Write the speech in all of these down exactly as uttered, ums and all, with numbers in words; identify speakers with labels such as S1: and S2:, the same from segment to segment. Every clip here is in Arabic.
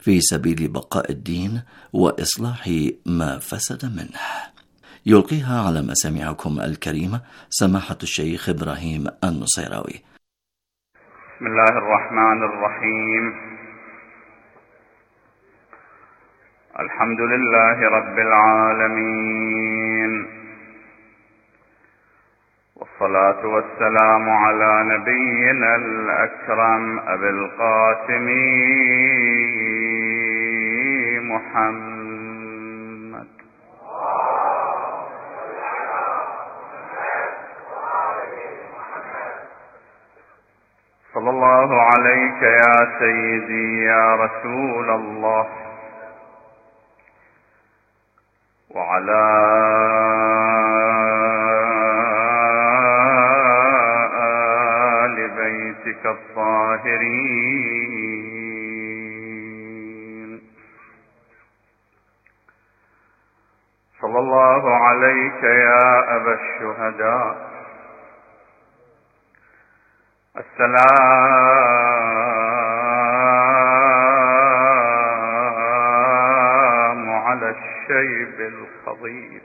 S1: في سبيل بقاء الدين وإصلاح ما فسد منه. يلقيها على مسامعكم الكريمة سماحة الشيخ إبراهيم النصيراوي.
S2: بسم الله الرحمن الرحيم. الحمد لله رب العالمين، والصلاة والسلام على نبينا الأكرم أبي القاسم محمد. صلى الله عليك يا سيدي يا رسول الله، وعلى آل بيتك الطاهرين. صلى الله عليك يا أبا الشهداء. السلام على الشيب الخضير.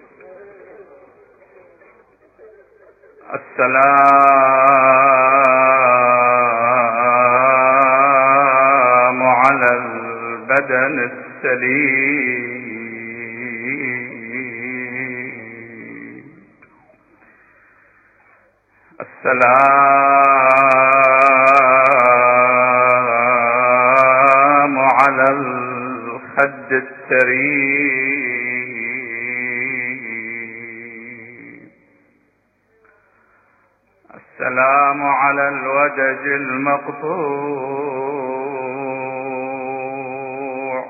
S2: السلام على البدن السليم. السلام على الخد الثريد. السلام على الودج المقطوع.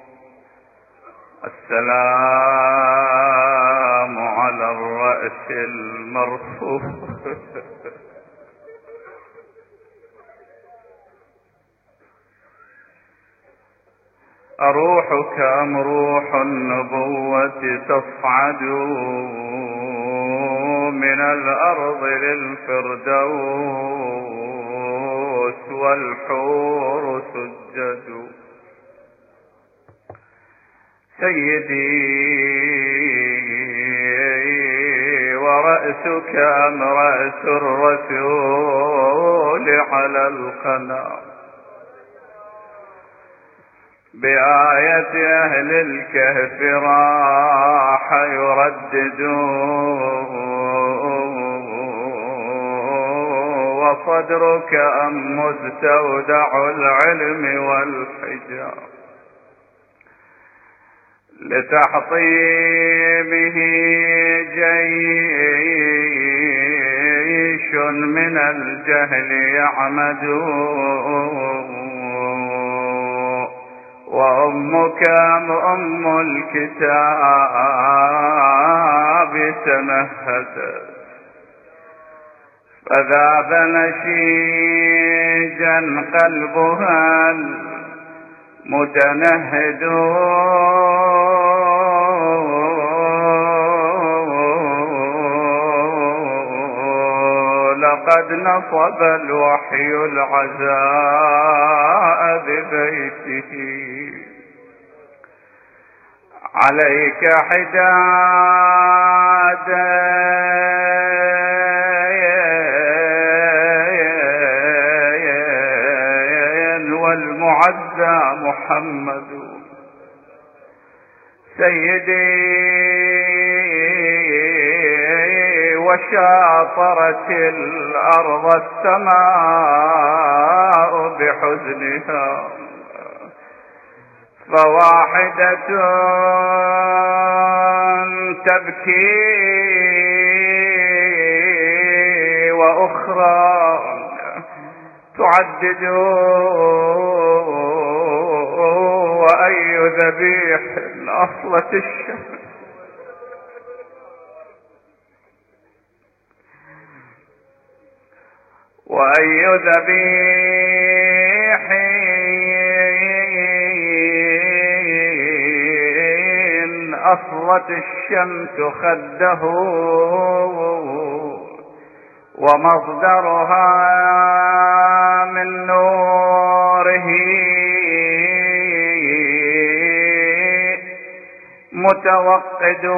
S2: السلام على الرأس المرفوع. أروحك أم روح النبوة تصعد من الأرض للفردوس والحور سجد. سيدي ورأسك أم رأس الرسول على القناة بآية أهل الكهف راح يرددون. وصدرك أم مستودع العلم والحجاب لتحطي به جيش من الجهل يعمدون. وأمك أم الكتاب تمهدت فذاب نشيجا قلبها المتنهد. لقد نصب الوحي العزاء ببيته عليك حدادا والمعزى محمد. سيدي وشاطرت الأرض السماء بحزنها فواحدة تبكي وأخرى تعدد. وأي ذبيح أصلت الشمس وأي ذبيح أصلت الشمس خده ومصدرها من نوره متوقد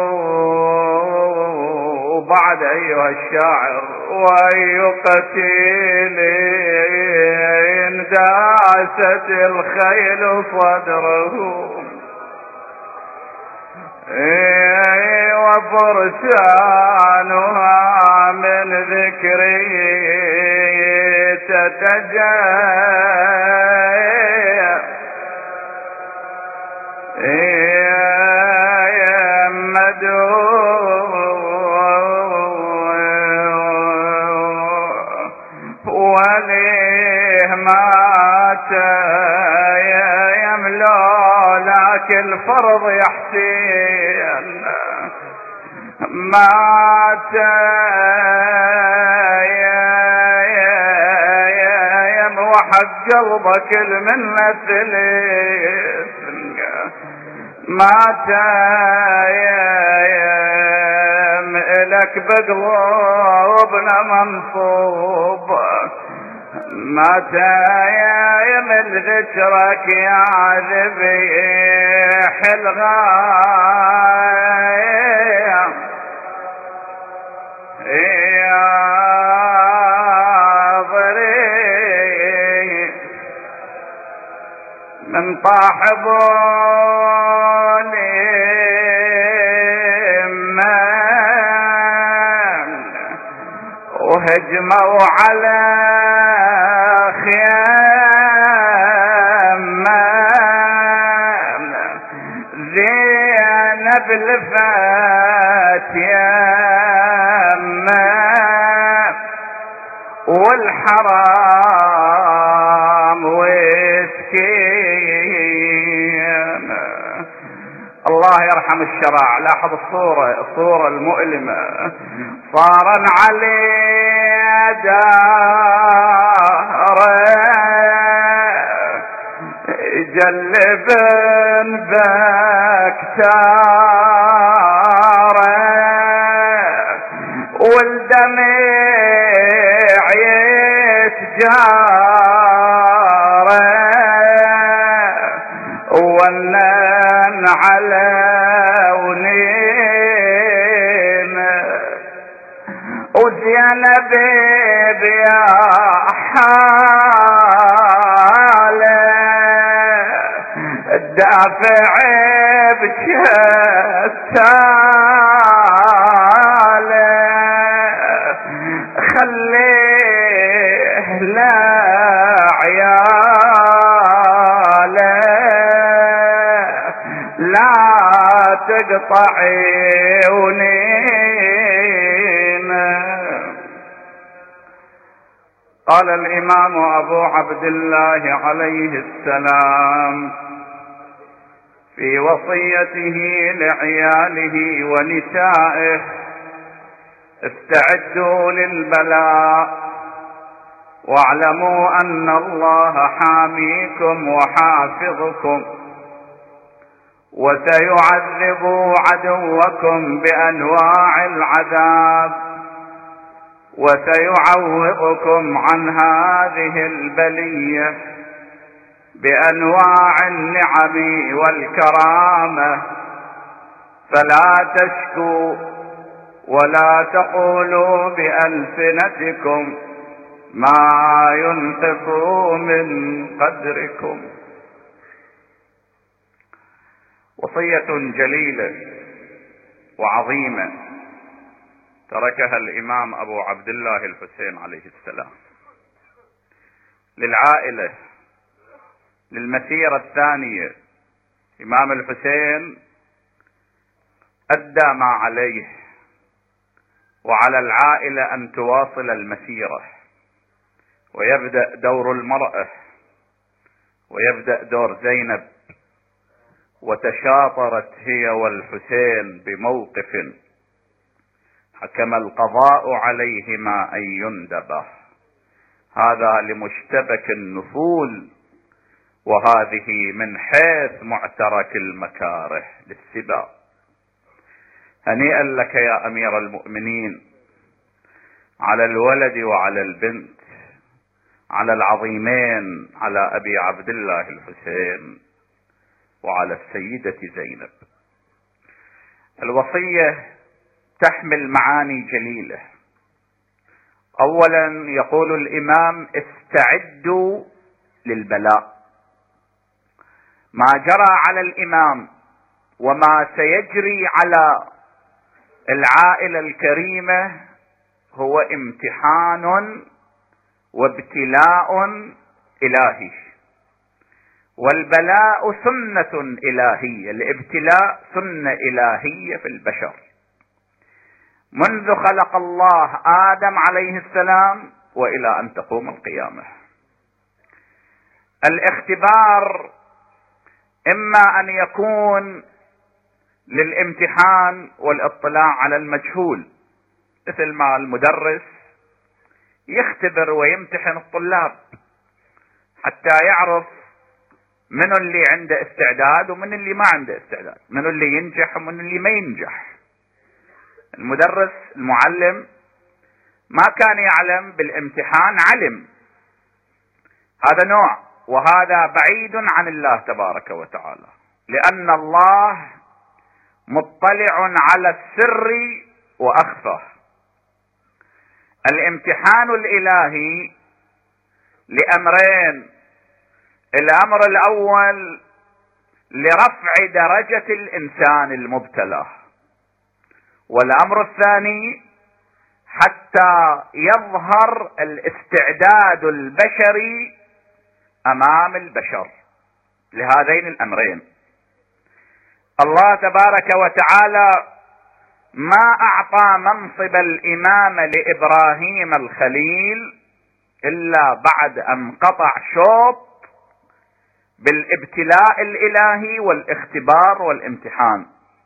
S2: بعد أيها الشاعر وأي قتيل داست الخيل صدره وفرسانها من ذكري تتجمد وليه مات يملو لك الفرض يحسين مات يموحد قلبك المنة ليس مات لك بقلوبنا منصوب مات من ذكرك يا ذبيح الغاية يا ضريح من طاحبوني وهجموا على خيام زينب لفات يما والحرام وسكين. الله يرحم الشراع. لاحظ الصورة الصورة المؤلمة. صار علي داره جلب بكتاره والدمع يتجاره ونن على ونين وزينب بيا حاله الدافع بكتاله خليه لا عياله لا تقطع عيونينا. قال الإمام أبو عبد الله عليه السلام في وصيته لعياله ونسائه: استعدوا للبلاء واعلموا أن الله حاميكم وحافظكم وسيعذب عدوكم بأنواع العذاب وسيعوضكم عن هذه البلية بأنواع النعم والكرامة، فلا تشكوا ولا تقولوا بألسنتكم ما ينطق من قدركم. وصية جليلة وعظيمة تركها الإمام أبو عبد الله الحسين عليه السلام للعائلة للمسيرة الثانية. إمام الحسين أدى ما عليه، وعلى العائلة أن تواصل المسيرة، ويبدأ دور المرأة، ويبدأ دور زينب. وتشاطرت هي والحسين بموقف حكم القضاء عليهما أن يندبا، هذا لمشتبك النفول، وهذه من حيث معترك المكاره للسباق. هنيئا لك يا أمير المؤمنين على الولد وعلى البنت، على العظيمين، على أبي عبد الله الحسين وعلى السيدة زينب. الوصية تحمل معاني جليلة. اولا يقول الامام: استعدوا للبلاء. ما جرى على الامام وما سيجري على العائلة الكريمة هو امتحان وابتلاء الهي، والبلاء سنة الهية، الابتلاء سنة الهية في البشر منذ خلق الله آدم عليه السلام وإلى أن تقوم القيامة. الاختبار إما أن يكون للامتحان والاطلاع على المجهول، مثل ما المدرس يختبر ويمتحن الطلاب حتى يعرف من اللي عنده استعداد ومن اللي ما عنده استعداد، من اللي ينجح ومن اللي ما ينجح. المدرس المعلم ما كان يعلم، بالامتحان علم. هذا نوع، وهذا بعيد عن الله تبارك وتعالى، لأن الله مطلع على السر وأخفى. الامتحان الإلهي لأمرين: الأمر الأول لرفع درجة الإنسان المبتلى، والأمر الثاني حتى يظهر الاستعداد البشري أمام البشر لهذين الأمرين. الله تبارك وتعالى ما أعطى منصب الإمامة لإبراهيم الخليل إلا بعد أن قطع شوط بالابتلاء الإلهي والاختبار والامتحان،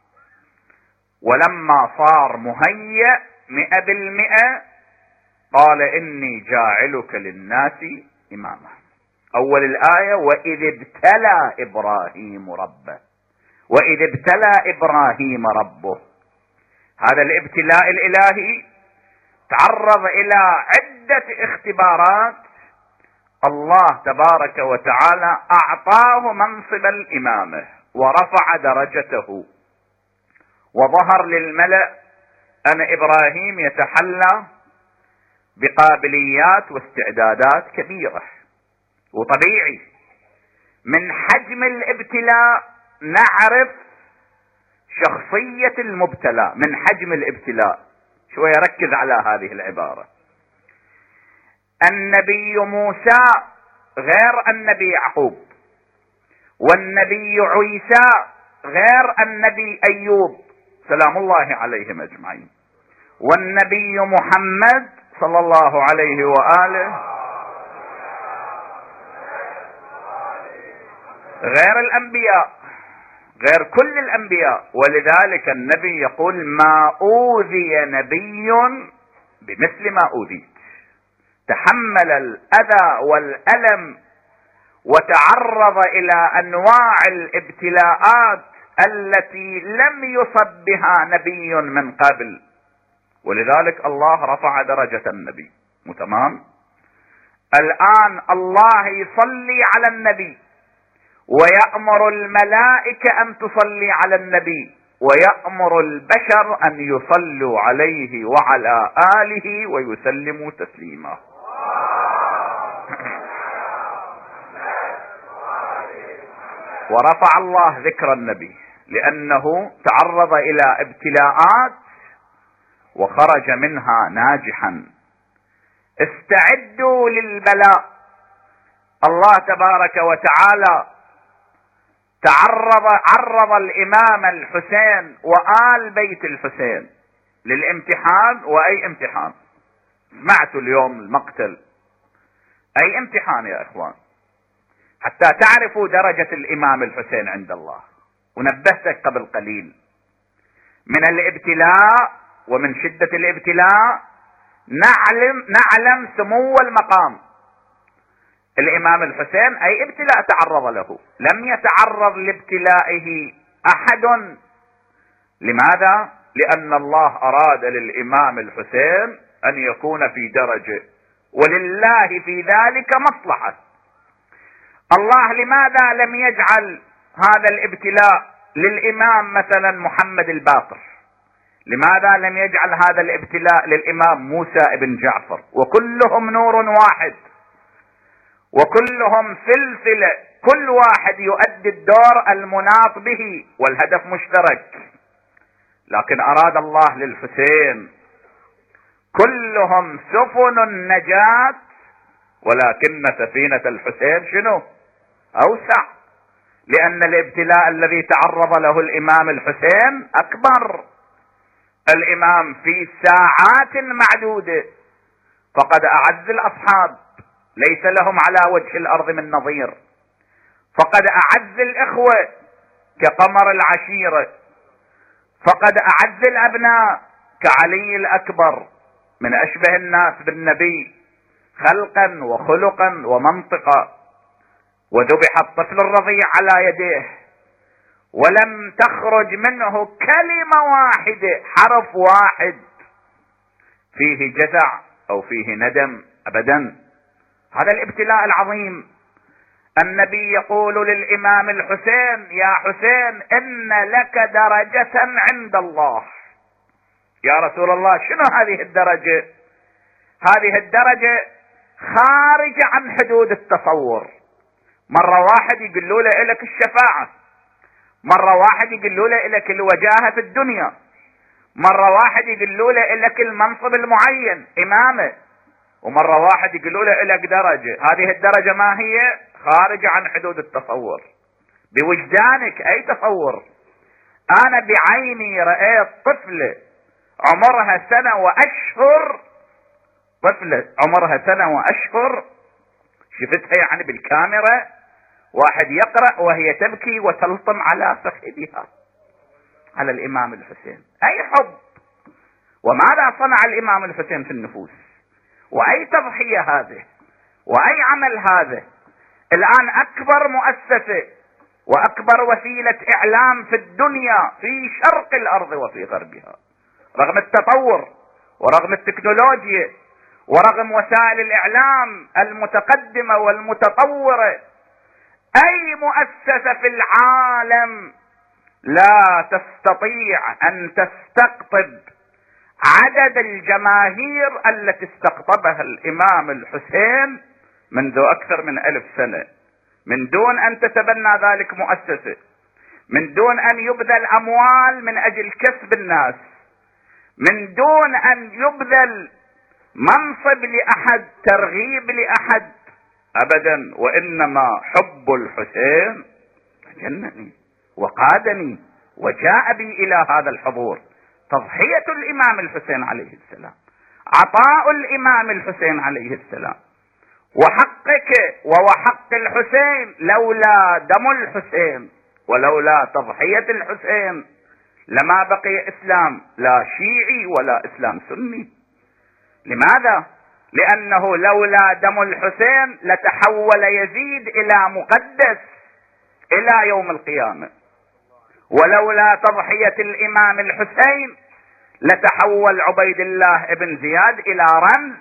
S2: ولما صار مهيأ مئة بالمئة قال: إني جاعلك للناس إماما. أول الآية: وإذ ابتلى إبراهيم ربه، وإذ ابتلى إبراهيم ربه. هذا الابتلاء الإلهي تعرض إلى عدة اختبارات، الله تبارك وتعالى أعطاه منصب الإمامة ورفع درجته، وظهر للملأ أن إبراهيم يتحلى بقابليات واستعدادات كبيرة. وطبيعي من حجم الابتلاء نعرف شخصية المبتلى، من حجم الابتلاء. شوية ركز على هذه العبارة. النبي موسى غير النبي يعقوب، والنبي عيسى غير النبي أيوب سلام الله عليهم أجمعين، والنبي محمد صلى الله عليه وآله غير الأنبياء، غير كل الأنبياء. ولذلك النبي يقول: ما أوذي نبي بمثل ما أوذيت. تحمل الأذى والألم وتعرض إلى أنواع الابتلاءات التي لم يصب بها نبي من قبل، ولذلك الله رفع درجة النبي. تمام؟ الآن الله يصلي على النبي ويأمر الملائكة أن تصلي على النبي، ويأمر البشر أن يصلوا عليه وعلى آله ويسلموا تسليما. ورفع الله ذكر النبي لأنه تعرض إلى ابتلاءات وخرج منها ناجحا. استعدوا للبلاء. الله تبارك وتعالى تعرض عرض الإمام الحسين وآل بيت الحسين للامتحان. وأي امتحان؟ سمعتوا اليوم المقتل، أي امتحان يا إخوان، حتى تعرفوا درجة الإمام الحسين عند الله. ونبهتك قبل قليل من الابتلاء ومن شدة الابتلاء نعلم نعلم سمو المقام. الإمام الحسين أي ابتلاء تعرض له، لم يتعرض لابتلائه أحد. لماذا؟ لأن الله أراد للإمام الحسين أن يكون في درجة، ولله في ذلك مصلحة. الله لماذا لم يجعل هذا الابتلاء للإمام مثلا محمد الباقر؟ لماذا لم يجعل هذا الابتلاء للإمام موسى بن جعفر؟ وكلهم نور واحد، وكلهم سلسلة، كل واحد يؤدي الدور المناط به والهدف مشترك. لكن أراد الله للحسين كلهم سفن النجاة، ولكن سفينة الحسين شنو؟ أوسع، لأن الابتلاء الذي تعرض له الإمام الحسين أكبر. الإمام في ساعات معدودة فقد أعز الأصحاب، ليس لهم على وجه الأرض من نظير، فقد أعز الإخوة كقمر العشيرة، فقد أعز الأبناء كعلي الأكبر من أشبه الناس بالنبي خلقا وخلقا ومنطقا، وذبح الطفل الرضيع على يديه ولم تخرج منه كلمة واحدة، حرف واحد فيه جزع أو فيه ندم أبدا. هذا الابتلاء العظيم. النبي يقول للإمام الحسين: يا حسين إن لك درجة عند الله. يا رسول الله شنو هذه الدرجة؟ هذه الدرجة خارجة عن حدود التصور. مرة واحد يقولوا له إلك الشفاعة، مرة واحد يقولوا له إلك الوجاهة في الدنيا، مرة واحد يقولوا له إلك المنصب المعين إمامة، ومرة واحد يقولوا له إلك درجة. هذه الدرجة ما هي؟ خارجة عن حدود التصور. بوجدانك أي تصور؟ أنا بعيني رأيت طفلة عمرها سنة وأشهر، طفلة عمرها سنة وأشهر شفتها يعني بالكاميرا، واحد يقرأ وهي تبكي وتلطم على فخذها على الإمام الحسين. أي حب! وماذا صنع الإمام الحسين في النفوس؟ وأي تضحية هذه؟ وأي عمل هذا؟ الآن أكبر مؤسسة وأكبر وسيلة إعلام في الدنيا في شرق الأرض وفي غربها، رغم التطور ورغم التكنولوجيا ورغم وسائل الإعلام المتقدمة والمتطورة، أي مؤسسة في العالم لا تستطيع أن تستقطب عدد الجماهير التي استقطبها الإمام الحسين منذ أكثر من ألف سنة، من دون أن تتبنى ذلك مؤسسة، من دون أن يبذل أموال من أجل كسب الناس، من دون أن يبذل منصب لأحد، ترغيب لأحد أبدا. وإنما حب الحسين جنني وقادني وجاء بي إلى هذا الحضور. تضحية الإمام الحسين عليه السلام، عطاء الإمام الحسين عليه السلام، وحقك ووحق الحسين. لولا دم الحسين ولولا تضحية الحسين لما بقي إسلام، لا شيعي ولا إسلام سني. لماذا؟ لأنه لولا دم الحسين لتحول يزيد إلى مقدس إلى يوم القيامة، ولولا تضحية الإمام الحسين لتحول عبيد الله ابن زياد إلى رمز،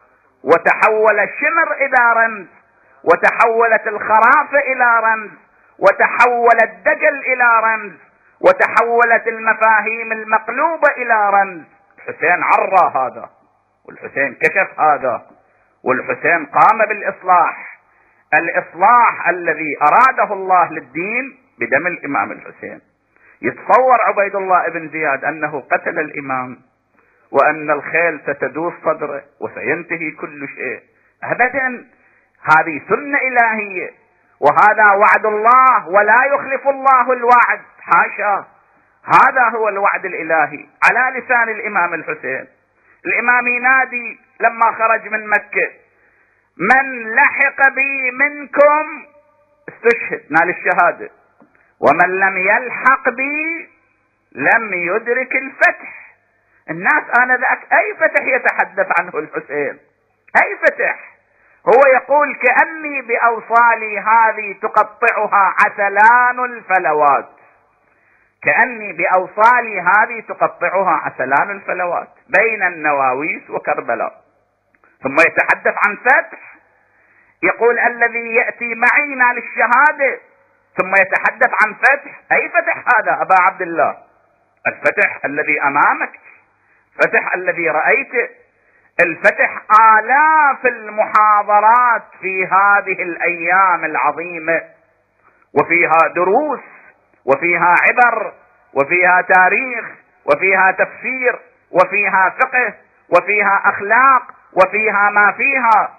S2: وتحول الشمر إلى رمز، وتحولت الخرافة إلى رمز، وتحول الدجل إلى رمز، وتحولت المفاهيم المقلوبة إلى رمز. الحسين عرى هذا، والحسين كشف هذا، والحسين قام بالإصلاح، الإصلاح الذي أراده الله للدين بدم الإمام الحسين. يتصور عبيد الله ابن زياد أنه قتل الإمام وأن الخيل ستدوس صدره وسينتهي كل شيء؟ أبدا، هذه سنة إلهية وهذا وعد الله، ولا يخلف الله الوعد، حاشا. هذا هو الوعد الإلهي على لسان الإمام الحسين. الإمام ينادي لما خرج من مكة: من لحق بي منكم استشهد، نال الشهادة، ومن لم يلحق بي لم يدرك الفتح. الناس آنذاك أي فتح يتحدث عنه الحسين؟ أي فتح؟ هو يقول: كأني بأوصالي هذه تقطعها عسلان الفلوات، كأني بأوصالي هذه تقطعها عسلان الفلوات بين النواويس وكربلاء. ثم يتحدث عن فتح، يقول: الذي يأتي معي نال الشهادة، ثم يتحدث عن فتح. أي فتح هذا أبا عبد الله؟ الفتح الذي أمامك، فتح الذي رأيته، الفتح آلاف المحاضرات في هذه الأيام العظيمة، وفيها دروس وفيها عبر وفيها تاريخ وفيها تفسير وفيها فقه وفيها أخلاق وفيها ما فيها.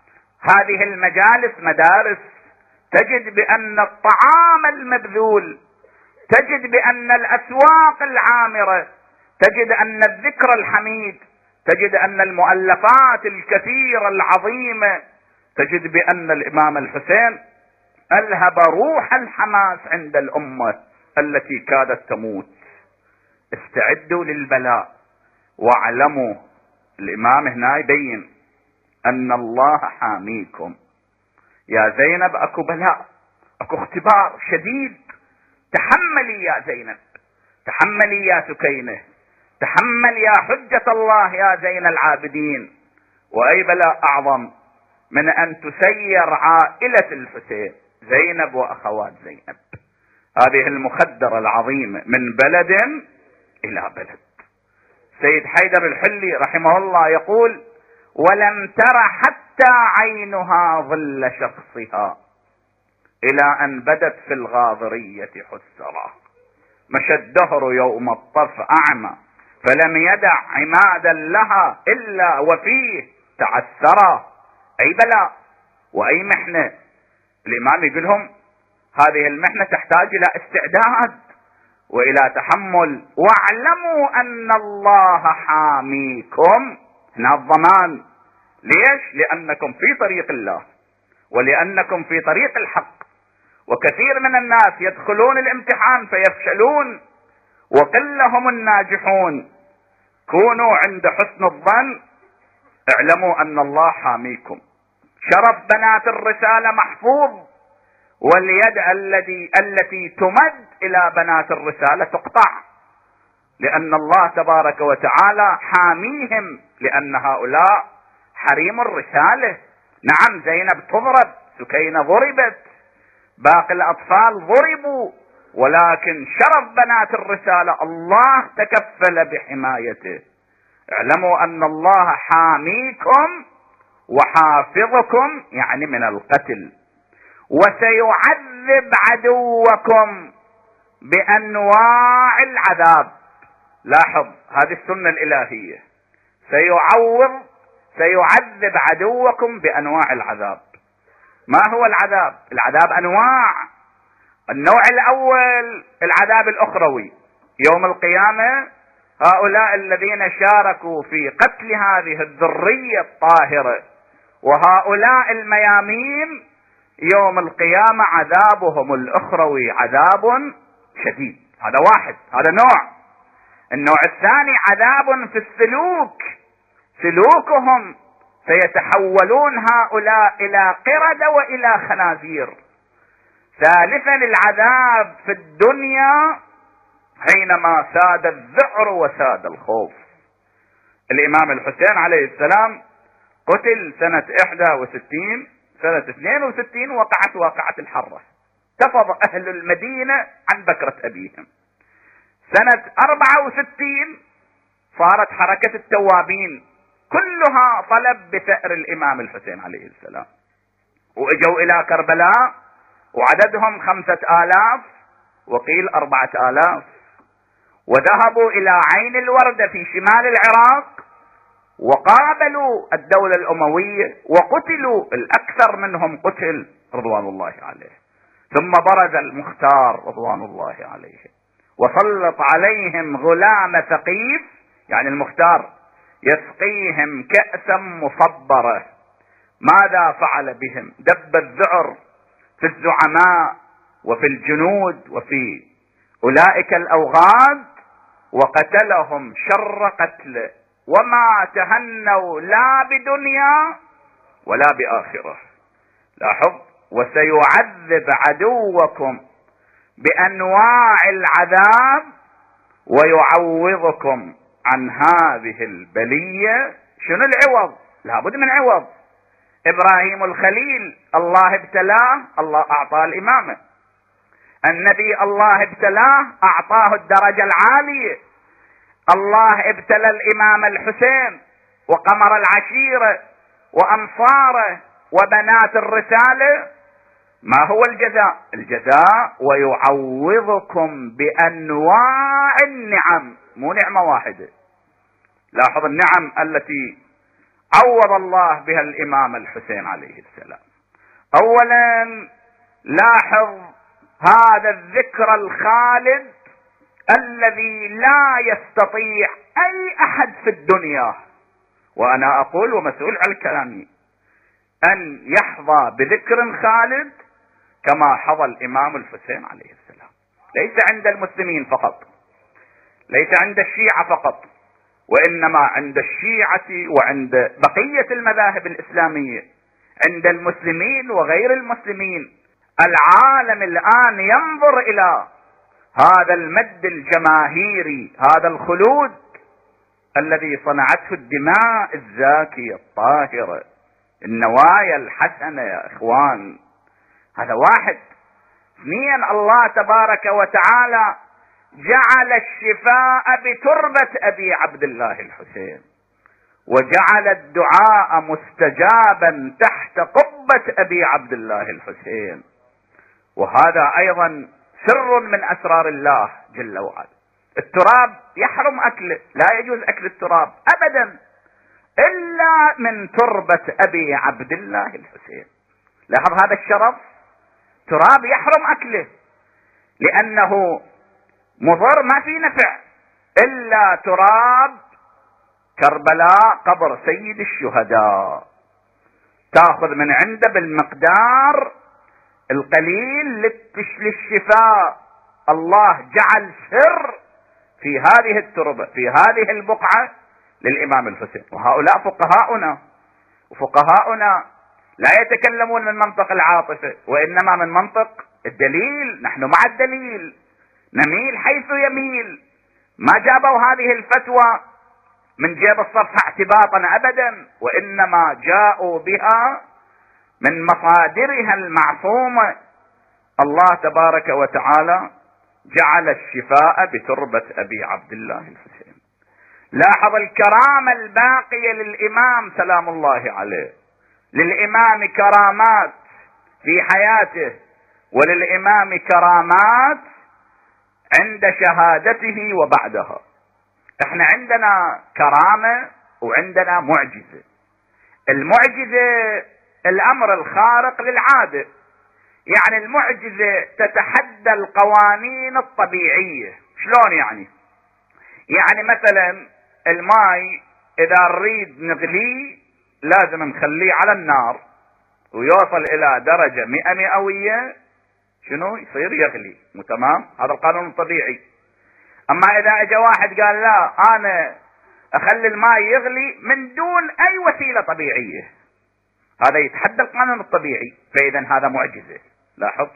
S2: هذه المجالس مدارس، تجد بأن الطعام المبذول، تجد بأن الأسواق العامرة، تجد أن الذكر الحميد، تجد أن المؤلفات الكثيرة العظيمة، تجد بأن الإمام الحسين ألهب روح الحماس عند الأمة التي كادت تموت. استعدوا للبلاء واعلموا، الإمام هنا يبين أن الله حاميكم. يا زينب أكو بلاء، أكو اختبار شديد، تحملي يا زينب، تحملي يا سكينة، تحمل يا حجة الله يا زين العابدين. وأي بلاء أعظم من أن تسير عائلة الحسين، زينب وأخوات زينب، هذه المخدرة العظيمة، من بلد إلى بلد. سيد حيدر الحلي رحمه الله يقول: ولم تر حتى عينها ظل شخصها إلى أن بدت في الغاضرية حسرا. مشى الدهر يوم الطف أعمى، فلم يدع عمادا لها إلا وفيه تعثرا. أي بلاء وأي محنة. الإمام يقولهم هذه المحنة تحتاج إلى استعداد وإلى تحمل، واعلموا أن الله حاميكم. هنا الضمان. ليش؟ لأنكم في طريق الله ولأنكم في طريق الحق. وكثير من الناس يدخلون الامتحان فيفشلون، وقلهم الناجحون. كونوا عند حسن الظن، اعلموا أن الله حاميكم. شرف بنات الرسالة محفوظ، واليد الذي التي تمد إلى بنات الرسالة تقطع، لأن الله تبارك وتعالى حاميهم، لأن هؤلاء حريم الرسالة. نعم زينب تضرب، سكينة ضربت، باقي الأطفال ضربوا، ولكن شرف بنات الرسالة الله تكفل بحمايته. اعلموا أن الله حاميكم وحافظكم، يعني من القتل. وسيعذب عدوكم بأنواع العذاب. لاحظ هذه السنة الإلهية، سيعوض سيعذب عدوكم بأنواع العذاب. ما هو العذاب؟ العذاب أنواع. النوع الأول العذاب الأخروي، يوم القيامة هؤلاء الذين شاركوا في قتل هذه الذرية الطاهرة وهؤلاء الميامين، يوم القيامة عذابهم الأخروي عذاب شديد. هذا واحد، هذا نوع. النوع الثاني عذاب في السلوك، سلوكهم سيتحولون هؤلاء إلى قردة وإلى خنازير. ثالثا العذاب في الدنيا حينما ساد الذعر وساد الخوف. الإمام الحسين عليه السلام قتل سنة إحدى وستين، سنة اثنين وستين وقعت واقعة الحرة، تفض أهل المدينة عن بكرة أبيهم. سنة أربعة وستين صارت حركة التوابين كلها طلب بثأر الإمام الحسين عليه السلام، وإجوا إلى كربلاء وعددهم خمسة آلاف وقيل أربعة آلاف، وذهبوا إلى عين الوردة في شمال العراق وقابلوا الدولة الأموية وقتلوا، الأكثر منهم قتل رضوان الله عليه. ثم برز المختار رضوان الله عليه وسلط عليهم غلام ثقيف، يعني المختار، يسقيهم كأسا مصبرة. ماذا فعل بهم؟ دب الذعر في الزعماء وفي الجنود وفي أولئك الأوغاد وقتلهم شر قتل، وما تهنوا لا بدنيا ولا بآخرة. لاحظ: وسيعذب عدوكم بأنواع العذاب ويعوضكم عن هذه البلية. شنو العوض؟ لابد من عوض. إبراهيم الخليل الله ابتلاه، الله أعطاه الإمامة. النبي الله ابتلاه، اعطاه الدرجة العالية. الله ابتلى الامام الحسين وقمر العشيرة وانصاره وبنات الرسالة. ما هو الجزاء؟ الجزاء ويعوضكم بانواع النعم، مو نعمة واحدة. لاحظ النعم التي عوض الله بها الامام الحسين عليه السلام. اولا لاحظ هذا الذكر الخالد الذي لا يستطيع اي احد في الدنيا، وانا اقول ومسؤول عن كلامي، ان يحظى بذكر خالد كما حظى الامام الحسين عليه السلام. ليس عند المسلمين فقط، ليس عند الشيعة فقط، وانما عند الشيعة وعند بقية المذاهب الاسلامية، عند المسلمين وغير المسلمين. العالم الان ينظر الى هذا المد الجماهيري، هذا الخلود الذي صنعته الدماء الزاكية الطاهرة، النوايا الحسنة يا اخوان. هذا واحد. اثنين، الله تبارك وتعالى جعل الشفاء بتربة ابي عبد الله الحسين، وجعل الدعاء مستجابا تحت قبة ابي عبد الله الحسين. وهذا ايضا سر من اسرار الله جل وعلا. التراب يحرم اكله، لا يجوز اكل التراب ابدا الا من تربة ابي عبد الله الحسين. لاحظ هذا الشرف، تراب يحرم اكله لانه مضر، ما في نفع الا تراب كربلاء قبر سيد الشهداء، تاخذ من عنده بالمقدار القليل للشفاء. الله جعل سر في هذه التربة، في هذه البقعة للإمام الحسين. وهؤلاء فقهاؤنا، وفقهاؤنا لا يتكلمون من منطق العاطفة وإنما من منطق الدليل. نحن مع الدليل، نميل حيث يميل. ما جابوا هذه الفتوى من جيب الصفحة اعتباطا أبدا، وإنما جاءوا بها من مصادرها المعصومة. الله تبارك وتعالى جعل الشفاء بتربة أبي عبد الله الحسين. لاحظ الكرامة الباقية للإمام سلام الله عليه. للإمام كرامات في حياته، وللإمام كرامات عند شهادته وبعدها. احنا عندنا كرامة وعندنا معجزة. المعجزة الأمر الخارق للعادة، يعني المعجزة تتحدى القوانين الطبيعية. شلون يعني؟ يعني مثلا الماء إذا نريد نغليه لازم نخليه على النار ويوصل إلى درجة مئة مئوية، شنو يصير؟ يغلي. مو تمام؟ هذا القانون الطبيعي. أما إذا اجى واحد قال لا أنا أخلي الماء يغلي من دون أي وسيلة طبيعية، هذا يتحدى القانون الطبيعي، فإذا هذا معجزة. لاحظ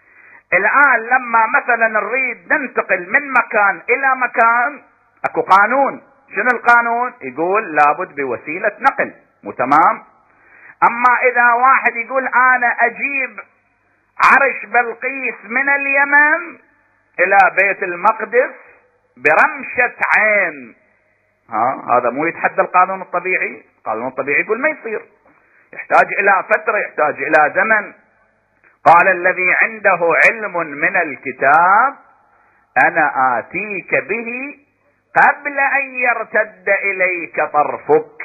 S2: الآن لما مثلا نريد ننتقل من مكان إلى مكان، أكو قانون. شنو القانون؟ يقول لابد بوسيلة نقل. مو تمام؟ أما إذا واحد يقول أنا أجيب عرش بلقيس من اليمن إلى بيت المقدس برمشة عين، ها هذا مو يتحدى القانون الطبيعي؟ القانون الطبيعي يقول ما يصير، يحتاج إلى فترة، يحتاج إلى زمن. قال الذي عنده علم من الكتاب أنا آتيك به قبل أن يرتد إليك طرفك،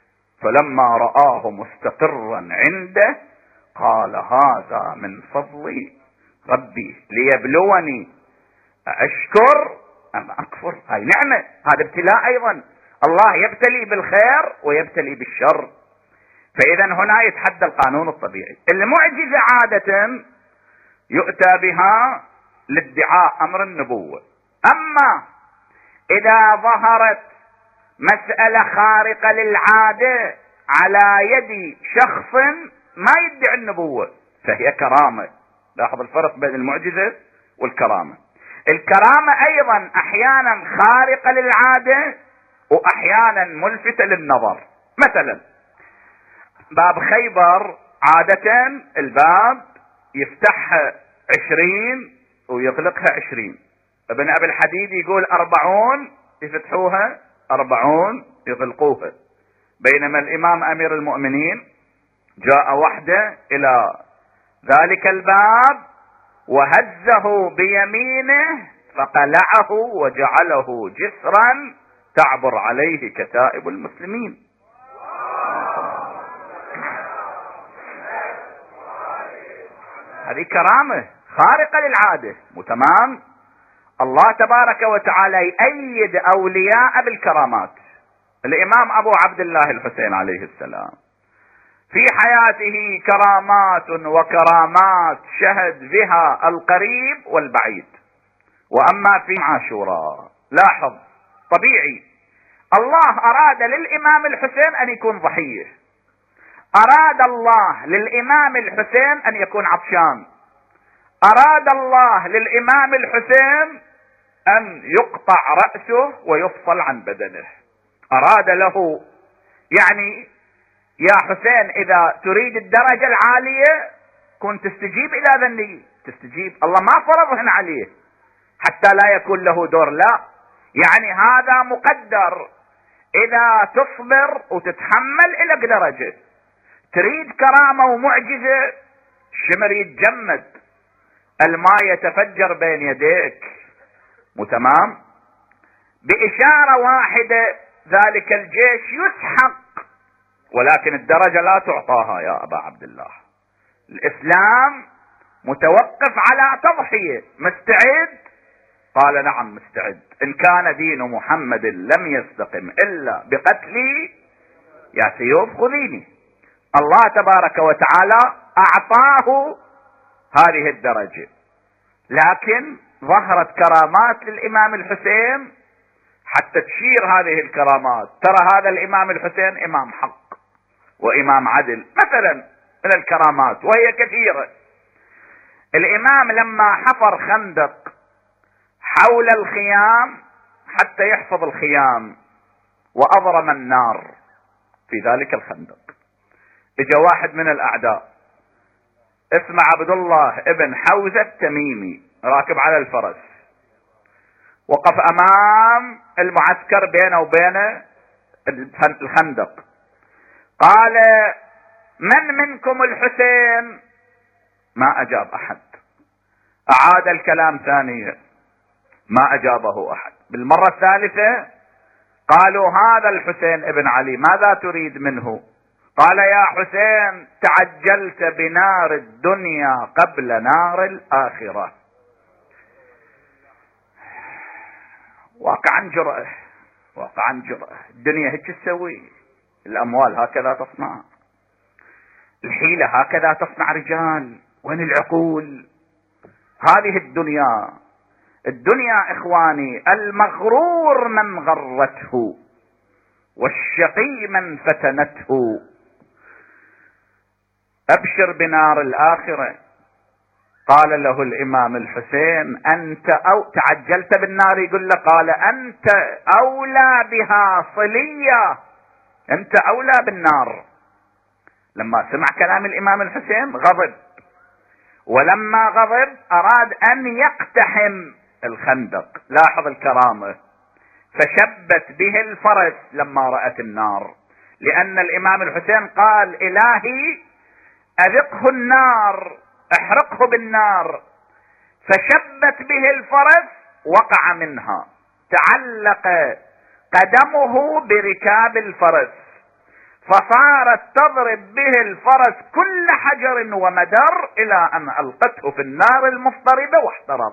S2: فلما رآه مستقرا عنده قال هذا من فضل ربي ليبلوني أشكر أم أكفر. هاي نعمة، هذا ابتلاء أيضا. الله يبتلي بالخير ويبتلي بالشر، فإذا هنا يتحدى القانون الطبيعي. المعجزة عادة يؤتى بها لادعاء أمر النبوة. أما إذا ظهرت مسألة خارقة للعادة على يد شخص ما يدعي النبوة فهي كرامة. لاحظ الفرق بين المعجزة والكرامة. الكرامة أيضا أحيانا خارقة للعادة وأحيانا ملفتة للنظر. مثلا باب خيبر عادة الباب يفتح عشرين ويغلقها عشرين. ابن ابي الحديد يقول اربعون يفتحوها، اربعون يغلقوها. بينما الامام امير المؤمنين جاء وحده الى ذلك الباب وهزه بيمينه فقلعه وجعله جسرا تعبر عليه كتائب المسلمين. هذه كرامة خارقة للعادة، مو تمام؟ الله تبارك وتعالى يأيد أولياء بالكرامات. الإمام أبو عبد الله الحسين عليه السلام في حياته كرامات وكرامات شهد بها القريب والبعيد. وأما في عاشوراء لاحظ، طبيعي الله أراد للإمام الحسين أن يكون ضحية، أراد الله للإمام الحسين أن يكون عطشان، أراد الله للإمام الحسين أن يقطع رأسه ويفصل عن بدنه. أراد له يعني يا حسين إذا تريد الدرجة العالية كن تستجيب إلى ذني، تستجيب. الله ما فرضهن عليه حتى لا يكون له دور، لا، يعني هذا مقدر. إذا تصبر وتتحمل إلى درجة، تريد كرامة ومعجزة، الشمر يتجمد، الماء يتفجر بين يديك، مو تمام؟ بإشارة واحدة ذلك الجيش يسحق، ولكن الدرجة لا تعطاها يا أبا عبد الله. الإسلام متوقف على تضحية. مستعد؟ قال نعم مستعد. إن كان دين محمد لم يستقم إلا بقتلي يا سيوف خذيني. الله تبارك وتعالى أعطاه هذه الدرجة، لكن ظهرت كرامات للإمام الحسين حتى تشير هذه الكرامات. ترى هذا الإمام الحسين إمام حق وإمام عدل مثلا من الكرامات، وهي كثيرة. الإمام لما حفر خندق حول الخيام حتى يحفظ الخيام وأضرم النار في ذلك الخندق، اجا واحد من الأعداء اسمه عبد الله ابن حوزة التميمي راكب على الفرس، وقف أمام المعسكر بينه وبين الخندق، قال من منكم الحسين؟ ما أجاب أحد. أعاد الكلام ثانية، ما أجابه أحد. بالمرة الثالثة قالوا هذا الحسين ابن علي، ماذا تريد منه؟ قال يا حسين تعجلت بنار الدنيا قبل نار الآخرة. واقعا جرأة، واقعا جرأة. الدنيا هيك تسوي، الأموال هكذا تصنع، الحيلة هكذا تصنع رجال. وين العقول؟ هذه الدنيا، الدنيا إخواني المغرور من غرته والشقي من فتنته. أبشر بنار الآخرة. قال له الإمام الحسين أنت أو تعجلت بالنار، يقول له قال أنت أولى بها صلية، أنت أولى بالنار. لما سمع كلام الإمام الحسين غضب، ولما غضب أراد أن يقتحم الخندق. لاحظ الكرامة، فشبت به الفرس لما رأت النار، لأن الإمام الحسين قال إلهي أذقه النار، احرقه بالنار. فشبت به الفرس وقع منها، تعلق قدمه بركاب الفرس، فصارت تضرب به الفرس كل حجر ومدر إلى أن ألقته في النار المفترضة واحترق.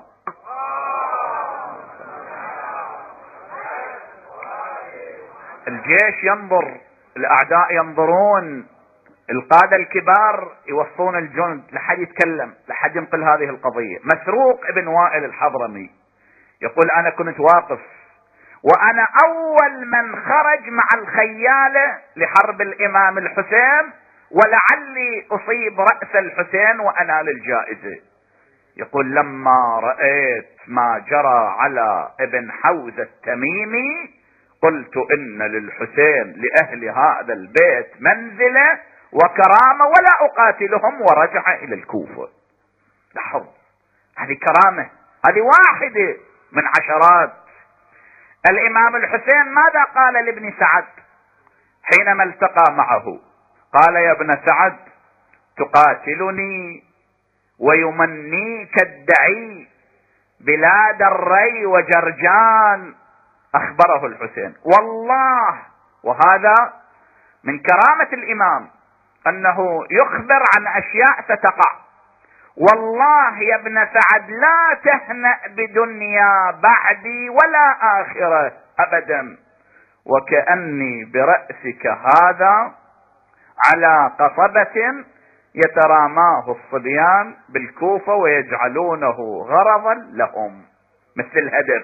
S2: الجيش ينظر، الأعداء ينظرون، القادة الكبار يوصون الجند، لحد يتكلم، لحد ينقل هذه القضية. مسروق ابن وائل الحضرمي يقول أنا كنت واقف وأنا أول من خرج مع الخيالة لحرب الإمام الحسين، ولعلي أصيب رأس الحسين وأنال الجائزة. يقول لما رأيت ما جرى على ابن حوزة التميمي قلت إن للحسين لأهل هذا البيت منزلة وكرامة ولا أقاتلهم، ورجع إلى الكوفة. لاحظ هذه كرامة. هذه واحدة من عشرات. الإمام الحسين ماذا قال لابن سعد حينما التقى معه؟ قال: يا ابن سعد، تقاتلني ويمنيك الدعي بلاد الري وجرجان. أخبره الحسين: والله، وهذا من كرامة الإمام أنه يخبر عن أشياء ستقع، والله يا ابن سعد لا تهنأ بدنيا بعدي ولا آخرة أبدا، وكأني برأسك هذا على قصبة يتراماه الصبيان بالكوفة ويجعلونه غرضا لهم مثل الهدف.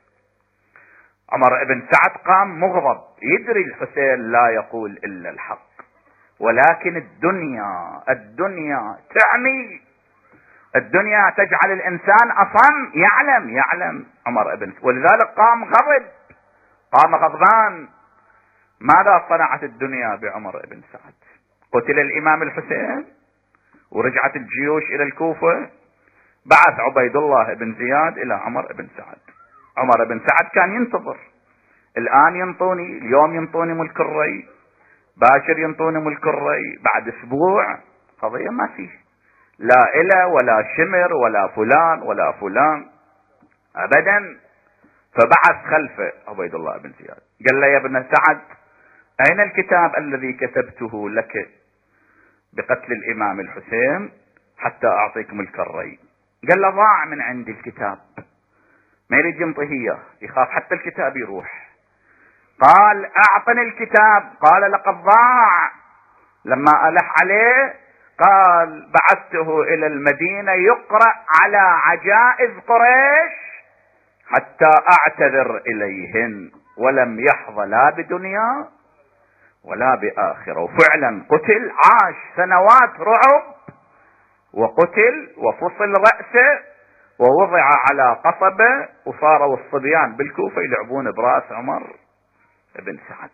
S2: عمر بن سعد قام مغضب، يدري الحسين لا يقول إلا الحق، ولكن الدنيا الدنيا تعمي، الدنيا تجعل الإنسان أصم. يعلم يعلم عمر بن، ولذلك قام غضب، قام غضبان. ماذا صنعت الدنيا بعمر بن سعد؟ قتل الإمام الحسين ورجعت الجيوش إلى الكوفة، بعث عبيد الله بن زياد إلى عمر بن سعد. عمر بن سعد كان ينتظر، الآن ينطوني، اليوم ينطوني ملك الري، باكر ينطوني ملك الري، بعد أسبوع قضية ما فيه، لا إله ولا شمر ولا فلان ولا فلان أبدا. فبعث خلفه عبيد الله بن زياد، قال له: يا ابن سعد، أين الكتاب الذي كتبته لك بقتل الإمام الحسين حتى أعطيك ملك الري؟ قال له: ضاع من عندي الكتاب. ما يريد ينطيه، يخاف حتى الكتاب يروح. قال: أعطني الكتاب. قال: لقد ضاع. لما ألح عليه قال: بعثته إلى المدينة يقرأ على عجائز قريش حتى أعتذر إليهن، ولم يحظى لا بدنيا ولا بآخرة. وفعلا قتل، عاش سنوات رعب، وقتل وفصل رأسه ووضع على قصبة، وصاروا الصبيان بالكوفة يلعبون براس عمر بن سعد.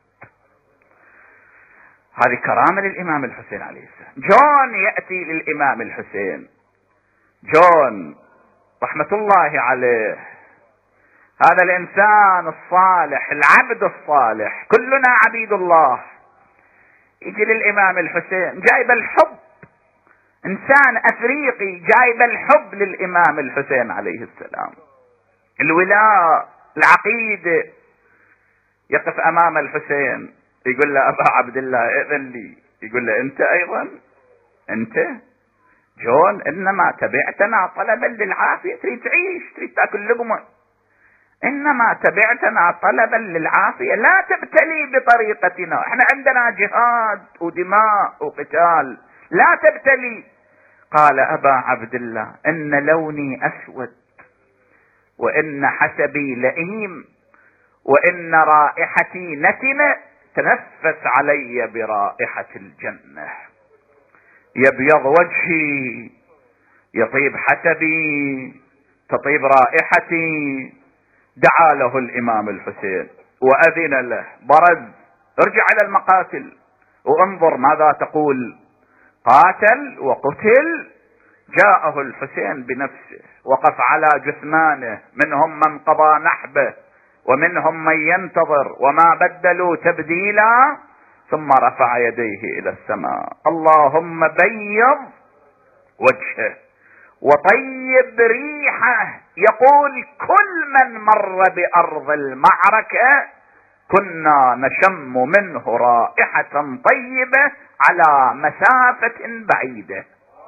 S2: هذه كرامة للإمام الحسين عليه السلام. جون يأتي للإمام الحسين، جون رحمة الله عليه، هذا الإنسان الصالح، العبد الصالح، كلنا عبيد الله، يجي للإمام الحسين جايب الحب، إنسان أفريقي جايب الحب للإمام الحسين عليه السلام، الولاء، العقيدة. يقف أمام الحسين يقول له: أبا عبد الله إذن لي. يقول له: أنت أيضا أنت جون إنما تبعتنا طلبا للعافية، تريد تعيش، تريد تأكل لقمة، إنما تبعتنا طلبا للعافية، لا تبتلي بطريقتنا، احنا عندنا جهاد ودماء وقتال، لا تبتلي. قال: أبا عبد الله، إن لوني أسود، وإن حسبي لئيم، وإن رائحتي نتنة، تنفس علي برائحة الجنة، يبيض وجهي، يطيب حسبي، تطيب رائحتي. دعا له الإمام الحسين وأذن له، برد، ارجع إلى المقاتل وانظر ماذا تقول. قاتل وقتل. جاءه الحسين بنفسه، وقف على جثمانه، منهم من قضى نحبه ومنهم من ينتظر، وما بدلوا تبديلا. ثم رفع يديه إلى السماء: اللهم بيض وجهه وطيب ريحه. يقول: كل من مر بأرض المعركة كنا نشم منه رائحة طيبة على مسافة بعيدة.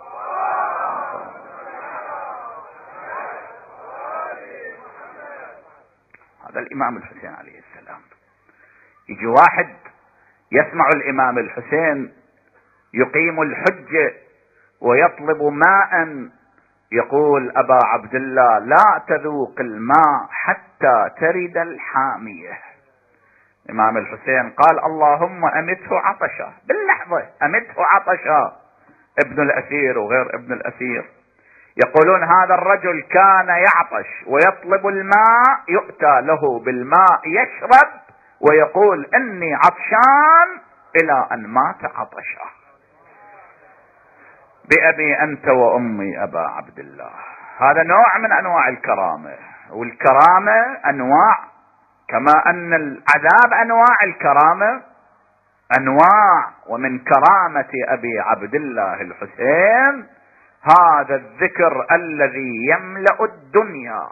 S2: هذا الإمام الحسين عليه السلام. يجي واحد يسمع الإمام الحسين يقيم الحجة ويطلب ماء، يقول: أبا عبد الله، لا تذوق الماء حتى ترد الحامية. الإمام الحسين قال: اللهم أمته عطشا، باللحظة أمته عطشا. ابن الأثير وغير ابن الأثير يقولون هذا الرجل كان يعطش ويطلب الماء، يؤتى له بالماء يشرب ويقول: إني عطشان، إلى أن مات عطشا. بأبي أنت وأمي أبا عبد الله، هذا نوع من أنواع الكرامة، والكرامة أنواع، كما أن العذاب أنواع، الكرامة أنواع. ومن كرامة أبي عبد الله الحسين هذا الذكر الذي يملأ الدنيا.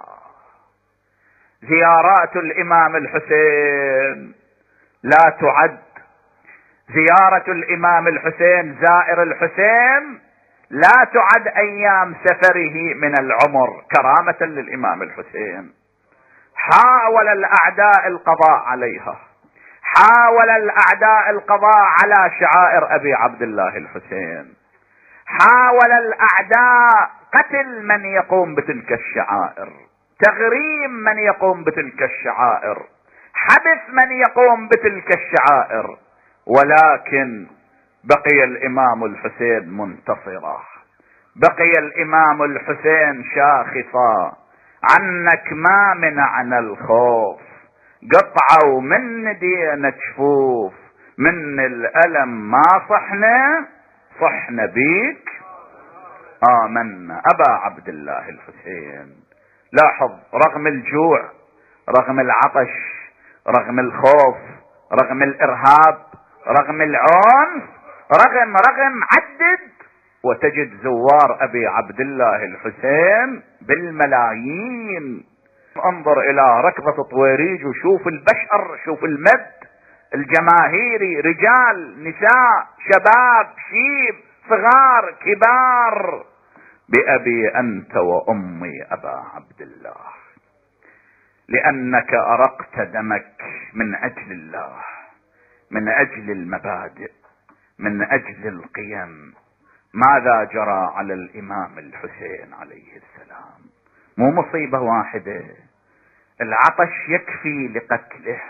S2: زيارات الإمام الحسين لا تعد، زيارة الإمام الحسين، زائر الحسين لا تعد أيام سفره من العمر كرامة للإمام الحسين. حاول الأعداء القضاء عليها، حاول الأعداء القضاء على شعائر أبي عبد الله الحسين، حاول الأعداء قتل من يقوم بتلك الشعائر، تغريم من يقوم بتلك الشعائر، حبس من يقوم بتلك الشعائر، ولكن بقي الإمام الحسين منتصرا، بقي الإمام الحسين شاخصا. عنك ما منعنا الخوف، قطعوا من دينا جفوف، من الألم ما صحنا، صحنا بيك آمنا. أبا عبد الله الحسين لاحظ، رغم الجوع، رغم العطش، رغم الخوف، رغم الإرهاب، رغم العنف، رغم رغم عدد، وتجد زوار أبي عبد الله الحسين بالملايين. انظر إلى ركضة طويريج وشوف البشر، شوف المد الجماهيري، رجال، نساء، شباب، شيب، صغار، كبار، بأبي أنت وأمي أبا عبد الله، لأنك أرقت دمك من أجل الله، من أجل المبادئ، من أجل القيم. ماذا جرى على الإمام الحسين عليه السلام؟ مو مصيبة واحدة، العطش يكفي لقتله،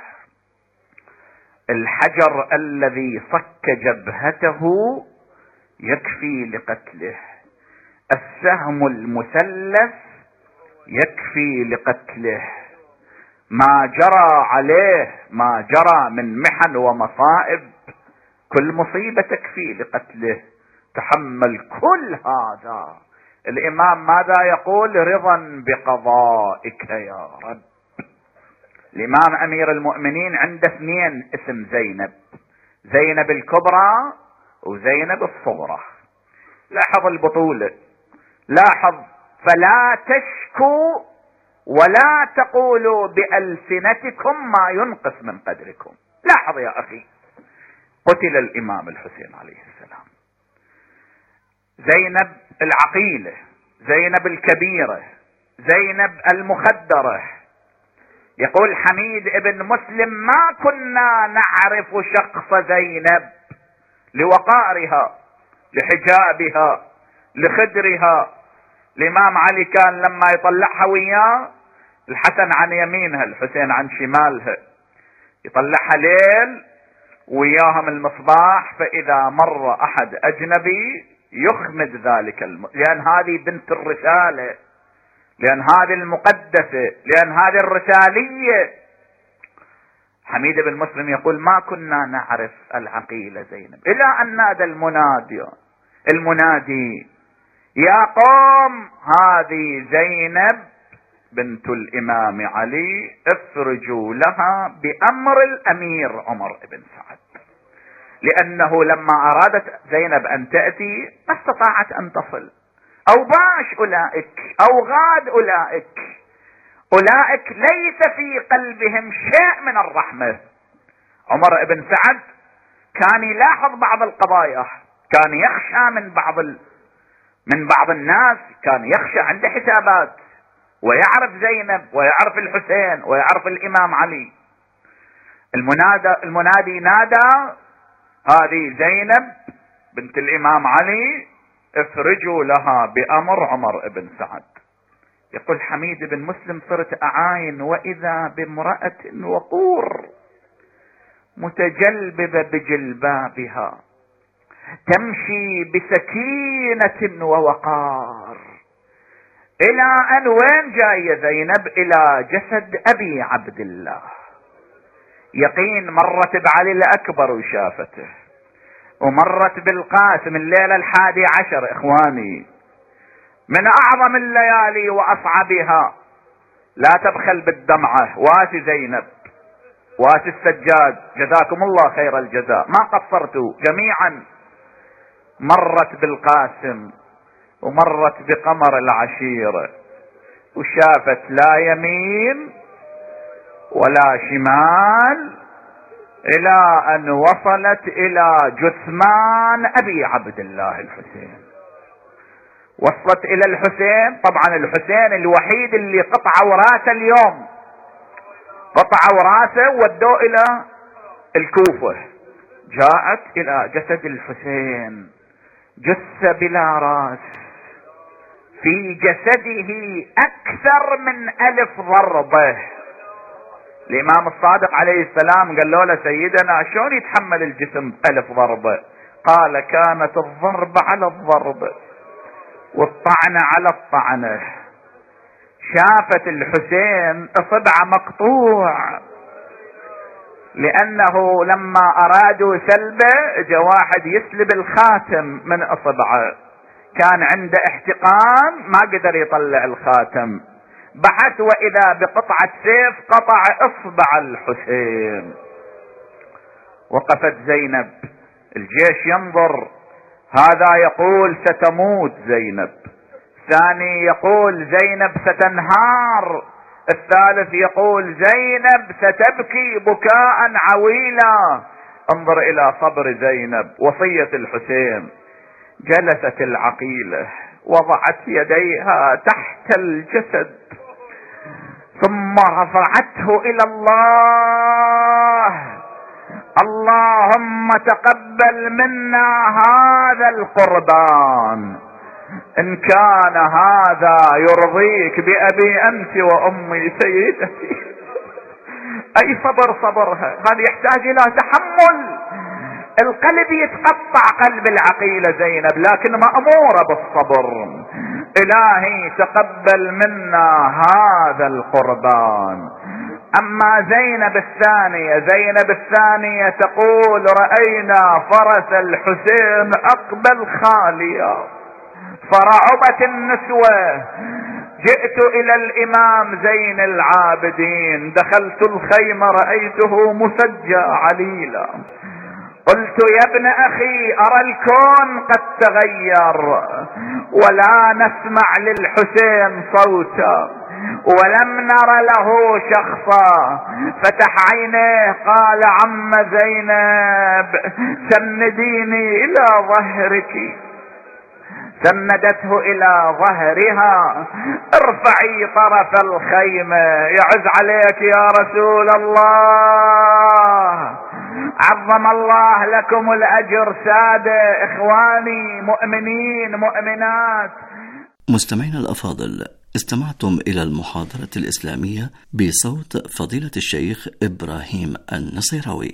S2: الحجر الذي صك جبهته يكفي لقتله، السهم المثلث يكفي لقتله، ما جرى عليه، ما جرى من محن ومصائب، كل مصيبة تكفي لقتله. تحمل كل هذا. الإمام ماذا يقول؟ رضا بقضائك يا رب. الإمام أمير المؤمنين عنده اثنين اسم زينب، زينب الكبرى وزينب الصغرى. لاحظ البطولة، لاحظ، فلا تشكوا ولا تقولوا بألسنتكم ما ينقص من قدركم. لاحظ يا أخي، قتل الإمام الحسين عليه السلام، زينب العقيلة، زينب الكبيرة، زينب المخدرة. يقول حميد ابن مسلم: ما كنا نعرف شخص زينب لوقارها، لحجابها، لخدرها. الإمام علي كان لما يطلعها وياه، الحسن عن يمينها الحسين عن شمالها، يطلعها ليل وياهم المصباح، فإذا مر أحد أجنبي يخمد ذلك الم... لأن هذه بنت الرسالة، لأن هذه المقدسة، لأن هذه الرسالية. حميد بن مسلم يقول: ما كنا نعرف العقيلة زينب، إلى أن نادى المنادي المنادي يا قوم هذه زينب بنت الإمام علي، افرجوا لها بأمر الأمير عمر بن سعد. لأنه لما أرادت زينب أن تأتي ما استطاعت أن تصل، أو باش أولئك أو غاد أولئك، أولئك ليس في قلبهم شيء من الرحمة. عمر بن سعد كان يلاحظ بعض القضايا، كان يخشى من بعض ال... من بعض الناس، كان يخشى، عنده حسابات، ويعرف زينب ويعرف الحسين ويعرف الإمام علي. المنادى المنادي نادى: هذه زينب بنت الإمام علي، افرجوا لها بأمر عمر بن سعد. يقول حميد بن مسلم: صرت أعاين وإذا بامرأة وقور متجلببة بجلبابها تمشي بسكينة ووقار، إلى أن وين جاية زينب؟ إلى جسد أبي عبد الله. يقين مرت بعلي الأكبر وشافته، ومرت بالقاسم الليلة الحادي عشر إخواني، من اعظم الليالي واصعبها. لا تبخل بالدمعة. واسي زينب، واسي السجاد، جزاكم الله خير الجزاء، ما قصرتوا جميعا. مرت بالقاسم ومرت بقمر العشيرة وشافت لا يمين ولا شمال الى ان وصلت الى جثمان ابي عبد الله الحسين. وصلت الى الحسين. طبعا الحسين الوحيد اللي قطعوا راسه اليوم، قطعوا راسه ودوه الى الكوفة. جاءت الى جسد الحسين جثة بلا راس، في جسده اكثر من الف ضربة. الامام الصادق عليه السلام قال له سيدنا شلون يتحمل الجسم الف ضربة؟ قال كانت الضربة على الضربة والطعنة على الطعنة. شافت الحسين اصبعه مقطوع، لانه لما ارادوا سلبه جاء واحد يسلب الخاتم من اصبعه، كان عنده احتقان ما قدر يطلع الخاتم، بحث واذا بقطعة سيف قطع اصبع الحسين. وقفت زينب، الجيش ينظر، هذا يقول ستموت زينب، الثاني يقول زينب ستنهار، الثالث يقول زينب ستبكي بكاء عويلا. انظر الى صبر زينب، وصية الحسين. جلست العقيلة وضعت يديها تحت الجسد ثم رفعته الى الله: اللهم تقبل منا هذا القربان، ان كان هذا يرضيك بأبي انت وامي سيدتي. اي صبر صبرها، هذا يحتاج الى تحمل. القلب يتقطع قلب العقيلة زينب، لكن مأمورة بالصبر. الهي تقبل منا هذا القربان. اما زينب الثانية، زينب الثانية تقول: رأينا فرس الحسين اقبل خاليا فرعبت النسوة. جئت الى الامام زين العابدين، دخلت الخيمة رأيته مسجى عليلا، قلت: يا ابن اخي ارى الكون قد تغير ولا نسمع للحسين صوتا ولم نر له شخصا. فتح عينيه قال: عم زينب سنديني الى ظهرك. سندته الى ظهرها: ارفعي طرف الخيمة. يعز عليك يا رسول الله، عظم الله لكم الاجر سادة اخواني مؤمنين مؤمنات.
S1: مستمعينا الافاضل، استمعتم الى المحاضرة الاسلامية بصوت فضيلة الشيخ ابراهيم النصيراوي.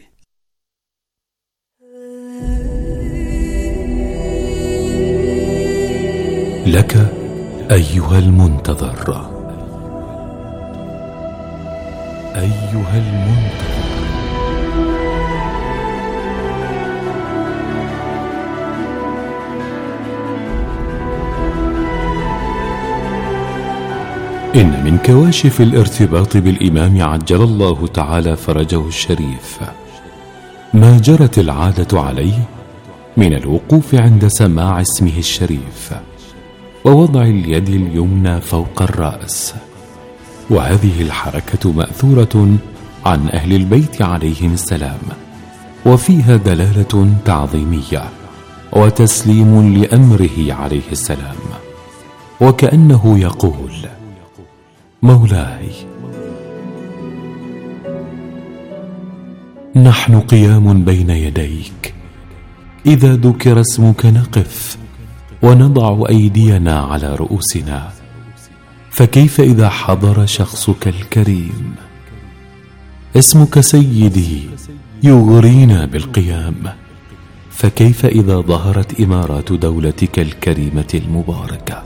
S3: لك ايها المنتظر، ايها المنتظر، إن من كواشف الارتباط بالإمام عجل الله تعالى فرجه الشريف ما جرت العادة عليه من الوقوف عند سماع اسمه الشريف ووضع اليد اليمنى فوق الرأس، وهذه الحركة مأثورة عن أهل البيت عليهم السلام، وفيها دلالة تعظيمية وتسليم لأمره عليه السلام، وكأنه يقول: مولاي، نحن قيام بين يديك، إذا ذكر اسمك نقف ونضع أيدينا على رؤوسنا، فكيف إذا حضر شخصك الكريم؟ اسمك سيدي يغرينا بالقيام، فكيف إذا ظهرت إمارات دولتك الكريمة المباركة؟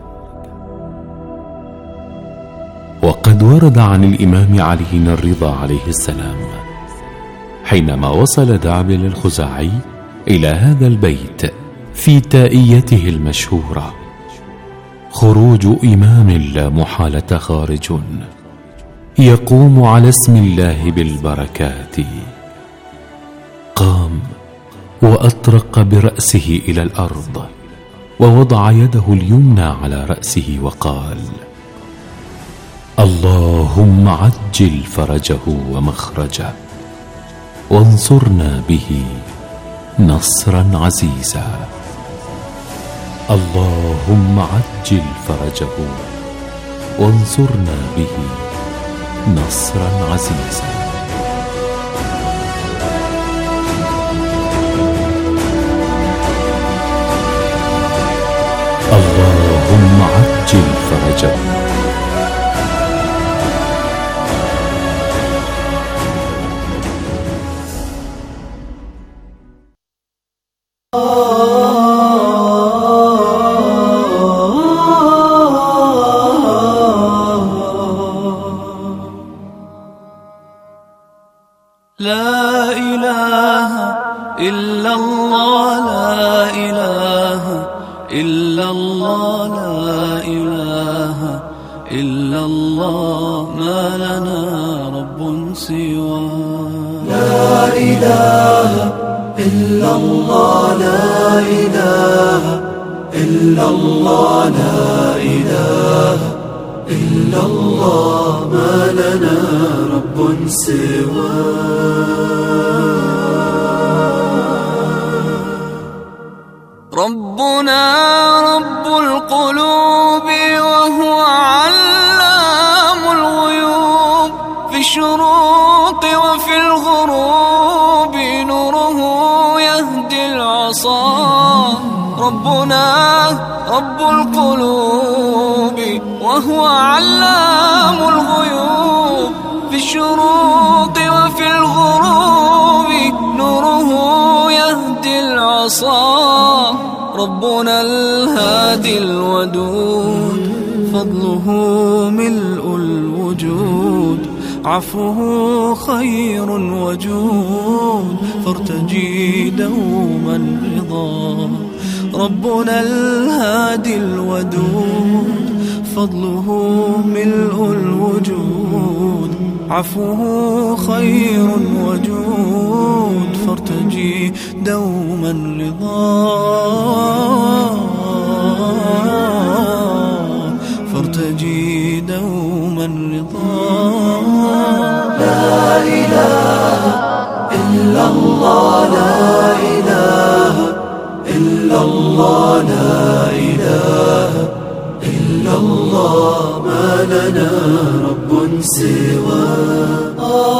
S3: وقد ورد عن الإمام علي الرضا عليه السلام حينما وصل دعبل الخزاعي إلى هذا البيت في تائيته المشهورة: خروج إمام لا محالة خارج يقوم على اسم الله بالبركات. قام وأطرق برأسه إلى الأرض ووضع يده اليمنى على رأسه وقال: اللهم عجل فرجه ومخرجه وانصرنا به نصرا عزيزا. اللهم عجل فرجه وانصرنا به نصرا عزيزا. اللهم عجل فرجه.
S4: لا إله إلا الله، لا إله إلا الله، لا إله إلا الله، ما لنا رب سواه.
S5: لا إله إلا الله، لا إله إلا الله، لا إله إلا الله، ما لنا رب سواه.
S4: ربنا رب القلوب وهو علام الغيوب، في الشروق وفي الغروب نوره يهدي العصا. ربنا رب القلوب وهو علام الغيوب، في الشروق وفي الغروب نوره يهدي العصا. ربنا الهادي الودود، فضله ملء الوجود، عفوه خير وجود، فارتجي دوما رضا. ربنا الهادي الودود، فضله ملء الوجود، عفوه خير وجود، فارتجي دوما رضا. فارتجي دوما رضا.
S5: لا إله إلا الله، لا إله إلا الله، لا إله إلا الله، ما لنا رب سواه.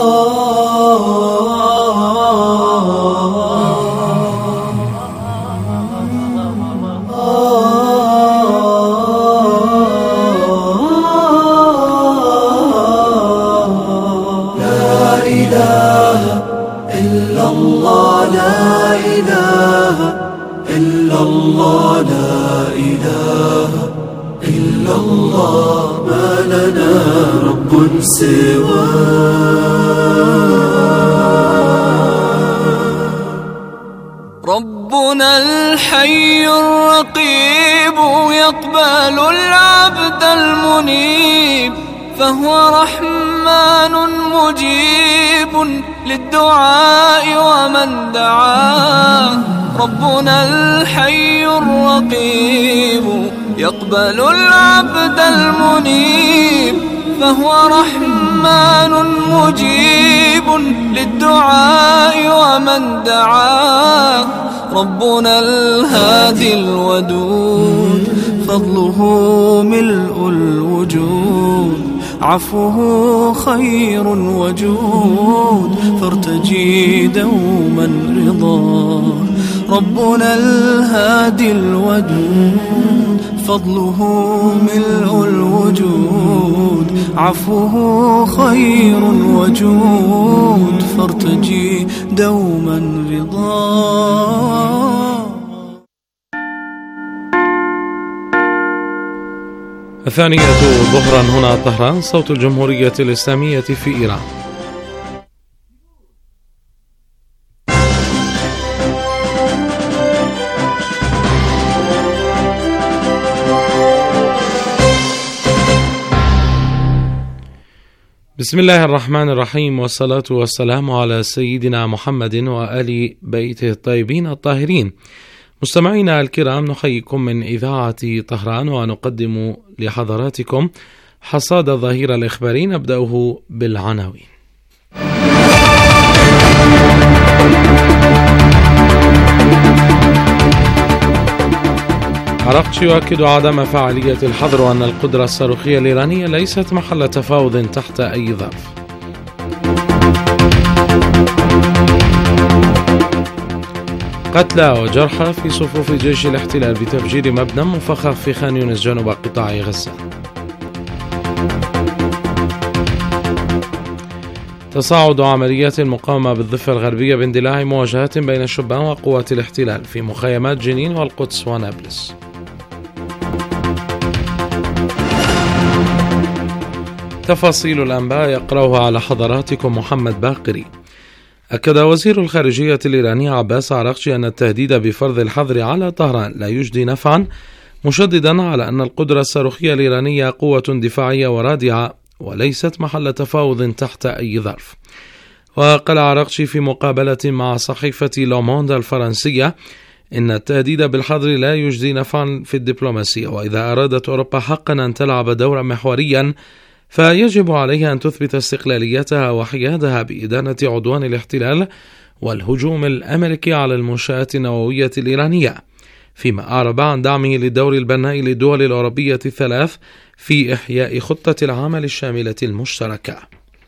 S5: لا إله إلا الله، لا إله إلا الله، لا إله إلا الله، ما لنا رب سواه.
S4: ربنا الحي الرقيب يقبل العبد المنيب، فهو رحمن مجيب للدعاء ومن دعاه. ربنا الحي الرقيب يقبل العبد المنيب، فهو رحمن مجيب للدعاء ومن دعاه. ربنا الهادي الودود، فضله ملء الوجود، عفوه خير وجود، فارتجي دوما رضا. ربنا الهادي الودود، فضله ملء الوجود، عفوه خير وجود، فارتجي دوما رضا.
S6: الثانية ظهرا هنا طهران، صوت الجمهورية الإسلامية في إيران. بسم الله الرحمن الرحيم، والصلاة والسلام على سيدنا محمد وآل بيته الطيبين الطاهرين. مستمعينا الكرام، نحييكم من إذاعة طهران ونقدم لحضراتكم حصاد الظهيرة الإخباري، نبدأه بالعناوين. عراقچي يؤكد عدم فعالية الحظر وأن القدرة الصاروخية الإيرانية ليست محل تفاوض تحت أي ظرف. قتلى وجرحى في صفوف جيش الاحتلال بتفجير مبنى مفخخ في خان يونس جنوب قطاع غزة. تصاعد عمليات المقاومة بالضفة الغربية باندلاع مواجهات بين الشبان وقوات الاحتلال في مخيمات جنين والقدس ونابلس. تفاصيل الأنباء يقرأها على حضراتكم محمد باقري. أكد وزير الخارجية الإيراني عباس عراقچي أن التهديد بفرض الحظر على طهران لا يجدي نفعا، مشددا على أن القدرة الصاروخية الإيرانية قوة دفاعية ورادعة وليست محل تفاوض تحت أي ظرف. وقال عراقچي في مقابلة مع صحيفة لوموند الفرنسية إن التهديد بالحظر لا يجدي نفعا في الدبلوماسية، وإذا أرادت أوروبا حقا أن تلعب دورا محوريا فيجب عليها أن تثبت استقلاليتها وحيادها بإدانة عدوان الاحتلال والهجوم الأمريكي على المنشآت النووية الإيرانية، فيما أعرب عن دعمه للدور البناء للدول الأوروبية الثلاث في إحياء خطة العمل الشاملة المشتركة.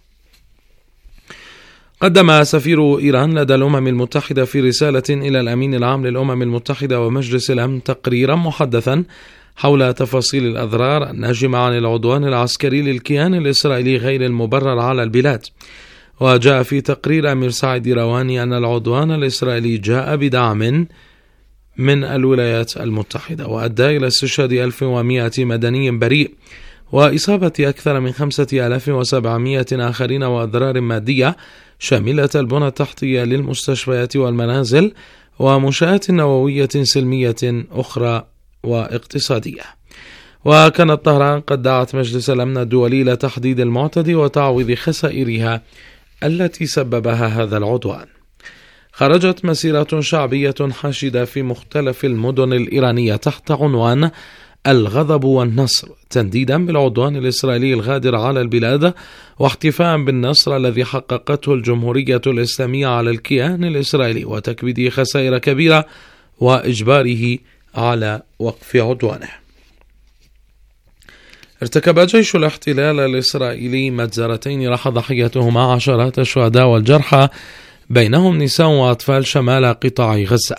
S6: قدم سفير إيران لدى الأمم المتحدة في رسالة إلى الأمين العام للأمم المتحدة ومجلس الأمن تقريرا محدثا حول تفاصيل الأضرار الناجمة عن العدوان العسكري للكيان الإسرائيلي غير المبرر على البلاد. وجاء في تقرير أمير سعيد رواني أن العدوان الإسرائيلي جاء بدعم من الولايات المتحدة وأدى إلى استشهاد ألف ومئة مدني بريء وإصابة أكثر من خمسة آلاف وسبعمئة آخرين وأضرار مادية شاملة البنى التحتية للمستشفيات والمنازل ومنشآت نووية سلمية أخرى واقتصادية. وكانت طهران قد دعت مجلس الأمن الدولي إلى تحديد المعتدي وتعويض خسائرها التي سببها هذا العدوان. خرجت مسيرة شعبية حاشدة في مختلف المدن الإيرانية تحت عنوان الغضب والنصر، تنديدا بالعدوان الإسرائيلي الغادر على البلاد واحتفاء بالنصر الذي حققته الجمهورية الإسلامية على الكيان الإسرائيلي وتكبيده خسائر كبيرة وإجباره على وقف عدوانه. ارتكب جيش الاحتلال الإسرائيلي مجزرتين راح ضحيتهما عشرات الشهداء والجرحى بينهم نساء وأطفال شمال قطاع غزة.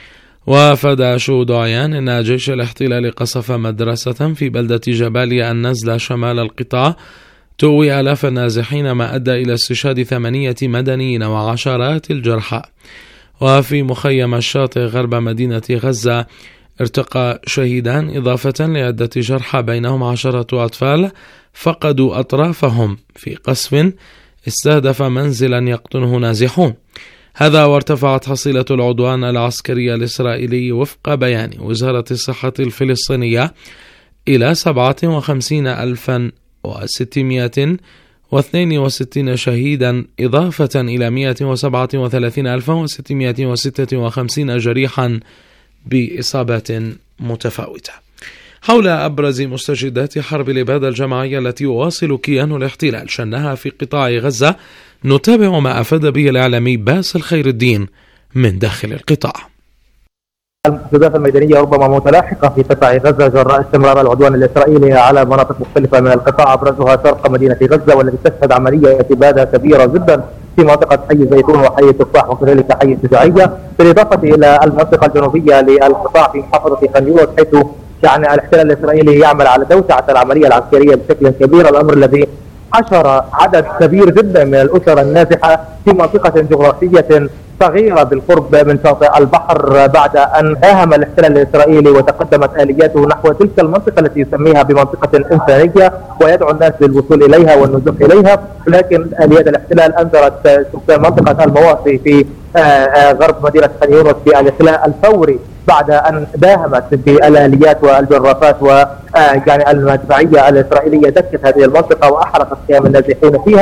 S6: وافاد شهود عيان أن جيش الاحتلال قصف مدرسة في بلدة جباليا النزلة شمال القطاع تؤوي آلاف النازحين، ما أدى إلى استشهاد ثمانية مدنيين وعشرات الجرحى. وفي مخيم الشاطئ غرب مدينة غزة ارتقى شهيدان إضافة لعدة جرحى بينهم عشرة أطفال فقدوا أطرافهم في قصف استهدف منزلا يقطنه نازحون. هذا وارتفعت حصيلة العدوان العسكري الإسرائيلي وفق بيان وزارة الصحة الفلسطينية إلى سبعة وخمسين ألفا وستمائة واثنين وستين شهيدا إضافة إلى مئة وسبعة وثلاثين ألفا وستمائة وستة وخمسين جريحا بإصابات متفاوتة. حول أبرز مستجدات حرب الإبادة الجماعية التي يواصل كيان الاحتلال شنها في قطاع غزة، نتابع ما أفاد به الإعلامي باسل خير الدين من داخل القطاع.
S7: المستجدات الميدانية ربما متلاحقة في قطاع غزة جراء استمرار العدوان الإسرائيلي على مناطق مختلفة من القطاع، أبرزها شرق مدينة غزة والتي تشهد عملية إبادة كبيرة جدا في منطقة حي الزيتون وحي التفاح وكذلك حي الشجاعية، بالإضافة إلى المنطقة الجنوبية للقطاع في محافظة خان يونس، حيث يعني الاحتلال الإسرائيلي يعمل على توسعة العملية العسكرية بشكل كبير، الأمر الذي حشر عدد كبير جدا من الأسر النازحة في منطقة جغرافية صغيرة بالقرب من شاطئ البحر بعد أن داهم الاحتلال الإسرائيلي وتقدمت آلياته نحو تلك المنطقة التي يسميها بمنطقة إنسانية ويدعو الناس للوصول إليها والنزوح إليها، لكن آليات الاحتلال أنذرت سكان منطقة المواصي في غرب مدينة خان يونس بالإخلاء الفوري بعد أن داهمت بالآليات والجرافات و يعني المدفعية الإسرائيلية دكت هذه المنطقة وأحرقت خيام النازحين فيها.